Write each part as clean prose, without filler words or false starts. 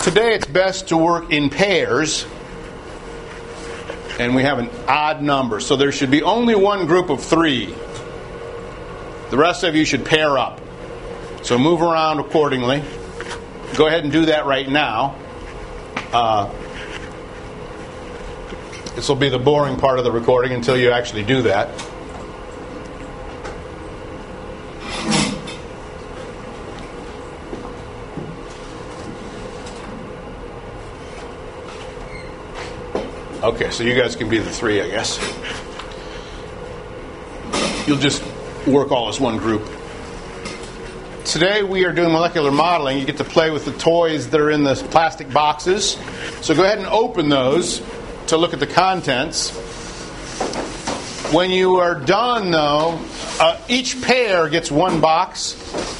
Today it's best to work in pairs, and we have an odd number, so there should be only one group of 3. The rest of you should pair up. So move around accordingly. Go ahead and do that right now. This will be the boring part of the recording until you actually do that. Okay, so you guys can be the 3, I guess. You'll just work all as one group. Today we are doing molecular modeling. You get to play with the toys that are in the plastic boxes. So go ahead and open those to look at the contents. When you are done, though, each pair gets one box.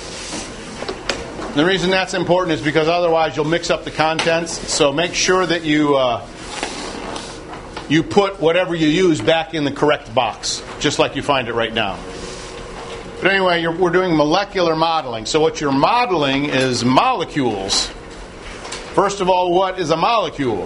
The reason that's important is because otherwise you'll mix up the contents. So make sure that you put whatever you use back in the correct box, just like you find it right now. But anyway, we're doing molecular modeling. So what you're modeling is molecules. First of all, what is a molecule?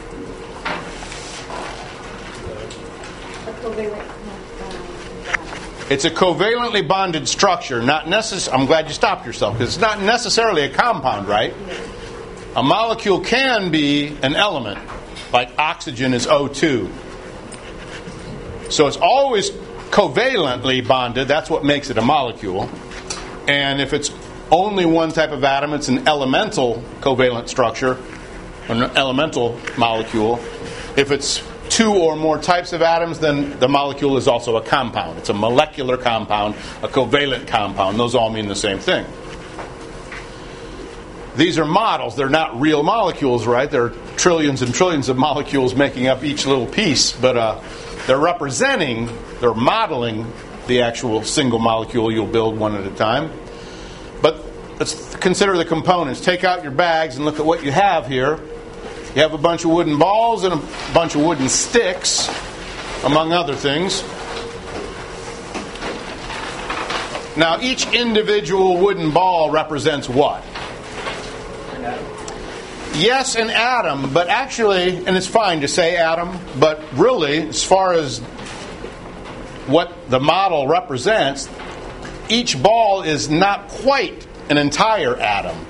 It's a covalently bonded structure. I'm glad you stopped yourself, because it's not necessarily a compound, right? A molecule can be an element, like oxygen is O2. So it's always covalently bonded. That's what makes it a molecule. And if it's only one type of atom, it's an elemental covalent structure, an elemental molecule. If it's 2 or more types of atoms, then the molecule is also a compound. It's a molecular compound, a covalent compound. Those all mean the same thing. These are models. They're not real molecules, right? There are trillions and trillions of molecules making up each little piece, but they're modeling the actual single molecule you'll build one at a time. But let's consider the components. Take out your bags and look at what you have here. You have a bunch of wooden balls and a bunch of wooden sticks, among other things. Now, each individual wooden ball represents what? An atom. Yes, an atom, but actually, and it's fine to say atom, but really, as far as what the model represents, each ball is not quite an entire atom.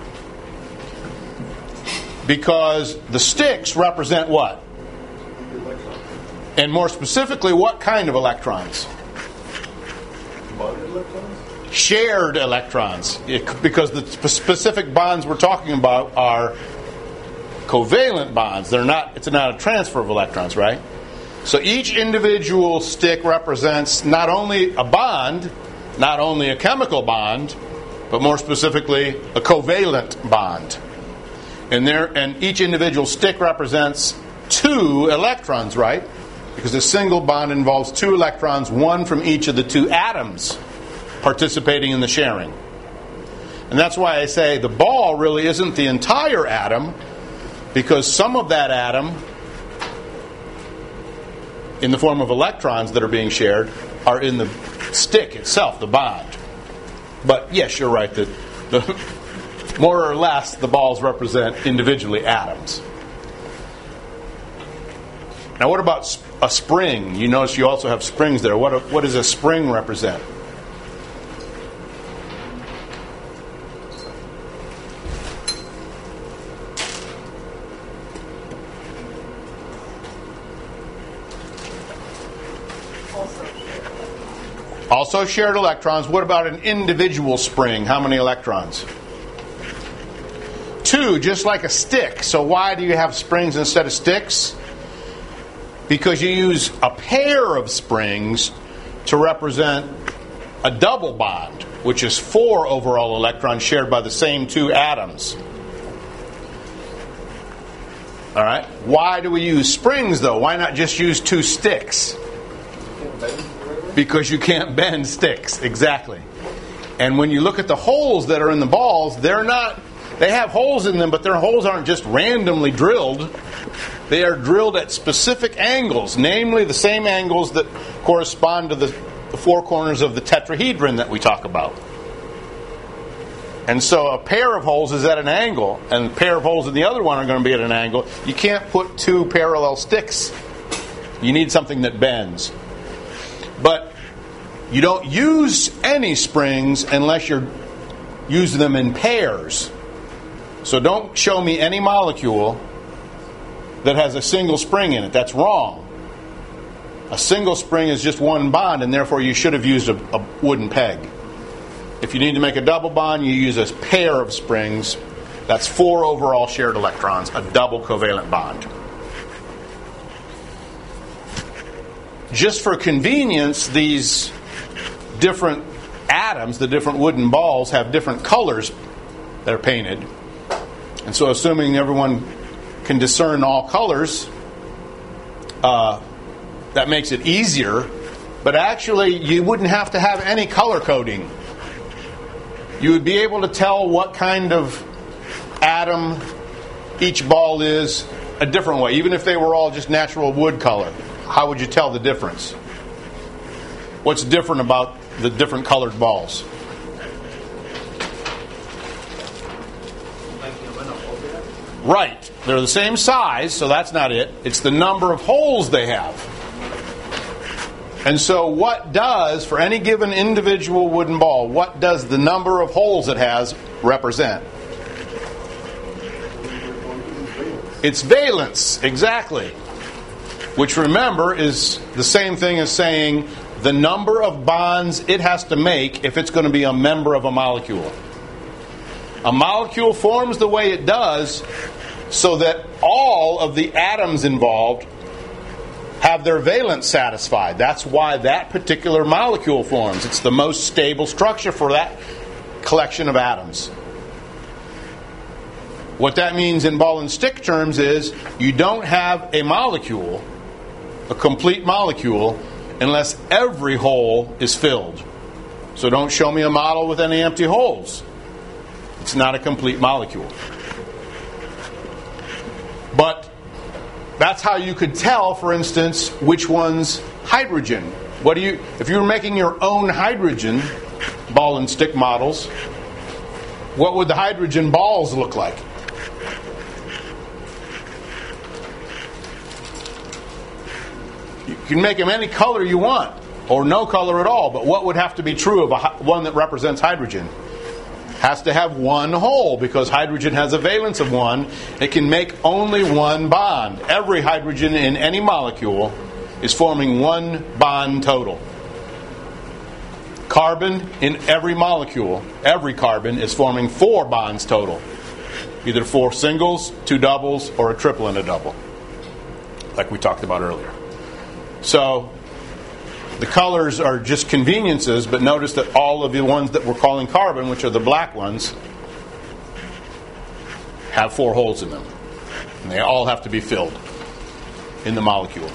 Because the sticks represent what? And more specifically, what kind of electrons? Bonded electrons? Shared electrons. Because the specific bonds we're talking about are covalent bonds. It's not a transfer of electrons, right? So each individual stick represents not only a bond, not only a chemical bond, but more specifically a covalent bond. And each individual stick represents 2 electrons, right? Because a single bond involves 2 electrons, one from each of the 2 atoms participating in the sharing. And that's why I say the ball really isn't the entire atom, because some of that atom, in the form of electrons that are being shared, are in the stick itself, the bond. But yes, you're right, more or less, the balls represent individually atoms. Now, what about a spring? You notice you also have springs there. What does a spring represent? Also shared electrons. What about an individual spring? How many electrons? 2, just like a stick. So why do you have springs instead of sticks? Because you use a pair of springs to represent a double bond, which is 4 overall electrons shared by the same 2 atoms. All right. Why do we use springs, though? Why not just use 2 sticks? Because you can't bend sticks. Exactly. And when you look at the holes that are in the balls, they have holes in them, but their holes aren't just randomly drilled. They are drilled at specific angles, namely the same angles that correspond to the 4 corners of the tetrahedron that we talk about. And so a pair of holes is at an angle, and a pair of holes in the other one are going to be at an angle. You can't put two parallel sticks. You need something that bends. But you don't use any springs unless you're using them in pairs. So don't show me any molecule that has a single spring in it. That's wrong. A single spring is just one bond, and therefore you should have used a wooden peg. If you need to make a double bond, you use a pair of springs. That's 4 overall shared electrons, a double covalent bond. Just for convenience, these different atoms, the different wooden balls, have different colors that are painted. And so assuming everyone can discern all colors, that makes it easier. But actually, you wouldn't have to have any color coding. You would be able to tell what kind of atom each ball is a different way. Even if they were all just natural wood color, how would you tell the difference? What's different about the different colored balls? Right. They're the same size, so that's not it. It's the number of holes they have. And so what does, for any given individual wooden ball, what does the number of holes it has represent? It's valence, exactly. Which, remember, is the same thing as saying the number of bonds it has to make if it's going to be a member of a molecule. A molecule forms the way it does so that all of the atoms involved have their valence satisfied. That's why that particular molecule forms. It's the most stable structure for that collection of atoms. What that means in ball and stick terms is you don't have a molecule, a complete molecule, unless every hole is filled. So don't show me a model with any empty holes. It's not a complete molecule. But that's how you could tell, for instance, which one's hydrogen. If you were making your own hydrogen ball and stick models, what would the hydrogen balls look like? You can make them any color you want, or no color at all, but what would have to be true of one that represents hydrogen? Has to have one hole, because hydrogen has a valence of 1. It can make only one bond. Every hydrogen in any molecule is forming one bond total. Carbon in every molecule, every carbon is forming 4 bonds total. Either 4 singles, 2 doubles, or a triple and a double, like we talked about earlier. So the colors are just conveniences, but notice that all of the ones that we're calling carbon, which are the black ones, have 4 holes in them. And they all have to be filled in the molecule.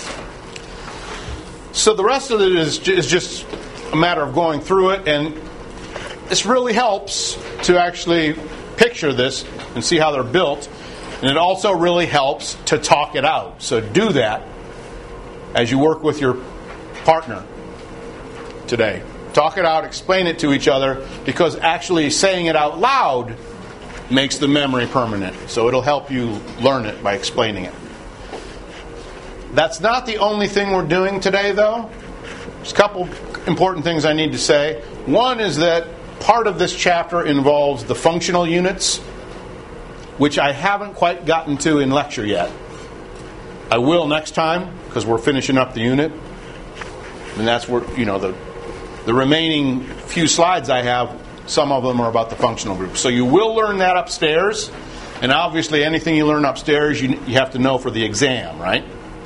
So the rest of it is just a matter of going through it, and this really helps to actually picture this and see how they're built. And it also really helps to talk it out. So do that as you work with your partner today. Talk it out, explain it to each other, because actually saying it out loud makes the memory permanent. So it'll help you learn it by explaining it. That's not the only thing we're doing today, though. There's a couple important things I need to say. One is that part of this chapter involves the functional units, which I haven't quite gotten to in lecture yet. I will next time, because we're finishing up the unit. And that's where, the remaining few slides I have, some of them are about the functional groups. So you will learn that upstairs. And obviously anything you learn upstairs, you have to know for the exam, right?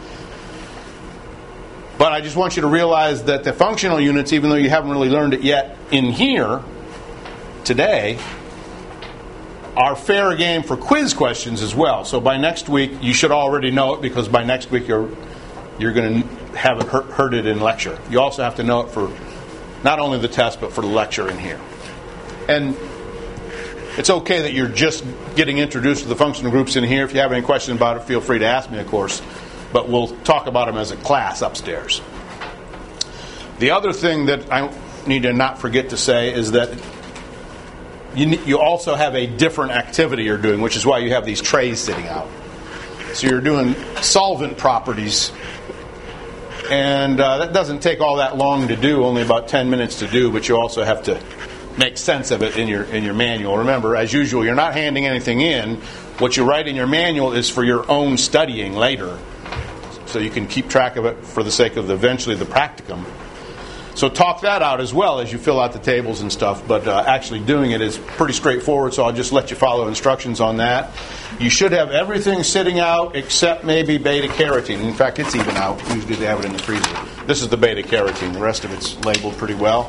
But I just want you to realize that the functional units, even though you haven't really learned it yet in here today, are fair game for quiz questions as well. So by next week, you should already know it, because by next week you're going to have it heard it in lecture. You also have to know it for not only the test, but for the lecture in here. And it's okay that you're just getting introduced to the functional groups in here. If you have any questions about it, feel free to ask me, of course. But we'll talk about them as a class upstairs. The other thing that I need to not forget to say is that you also have a different activity you're doing, which is why you have these trays sitting out. So you're doing solvent properties, and that doesn't take all that long to do, only about 10 minutes to do, but you also have to make sense of it in your manual. Remember, as usual, you're not handing anything in. What you write in your manual is for your own studying later, so you can keep track of it for the sake of eventually the practicum. So talk that out as well as you fill out the tables and stuff, but actually doing it is pretty straightforward, so I'll just let you follow instructions on that. You should have everything sitting out except maybe beta-carotene. In fact, it's even out. Usually they have it in the freezer. This is the beta-carotene. The rest of it's labeled pretty well.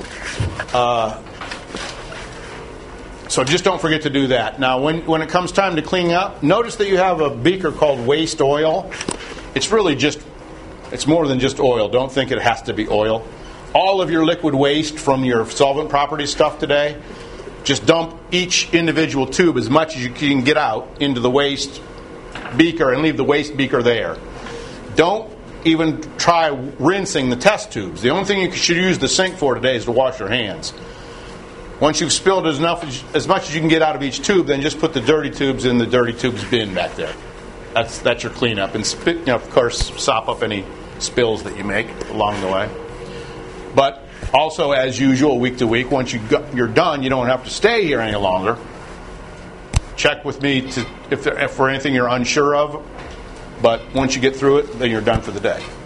So just don't forget to do that. Now, when it comes time to clean up, notice that you have a beaker called waste oil. It's really just, it's more than just oil. Don't think it has to be oil. All of your liquid waste from your solvent properties stuff today, just dump each individual tube as much as you can get out into the waste beaker and leave the waste beaker there. Don't even try rinsing the test tubes. The only thing you should use the sink for today is to wash your hands. Once you've spilled as much as you can get out of each tube, then just put the dirty tubes in the dirty tubes bin back there. That's your cleanup. And of course, sop up any spills that you make along the way. But also, as usual, week to week, once you're done, you don't have to stay here any longer. Check with me if for anything you're unsure of. But once you get through it, then you're done for the day.